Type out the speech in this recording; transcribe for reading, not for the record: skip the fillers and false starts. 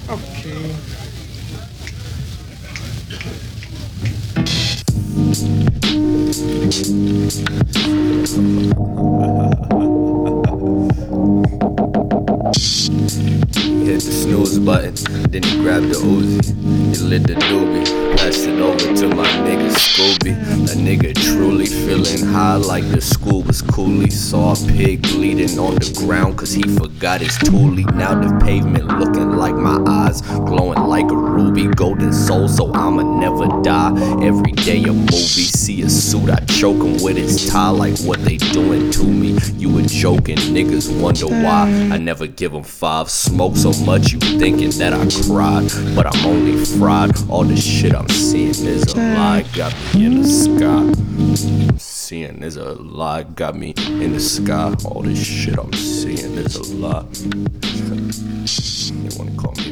Okay. Hit the snooze button, then he grabbed the Uzi. He lit the doobie, passed it over to my nigga Scooby. That nigga truly feeling high like the school was coolly. Saw a pig bleeding on the ground cause he forgot his toolie. Now the pavement looking like my eyes, glowing like a ruby. Golden soul, so I'ma never die. Every day a movie, see a suit, I choke him with his tie like what they doing to me. You were joking, niggas wonder why I never give them five. Smoke so much you thinking that I cried, but I'm only fried. All the shit I'm seeing is a lie, got me in the sky. I'm seeing is a lie, got me in the sky. All this shit I'm seeing is a lie. They wanna call me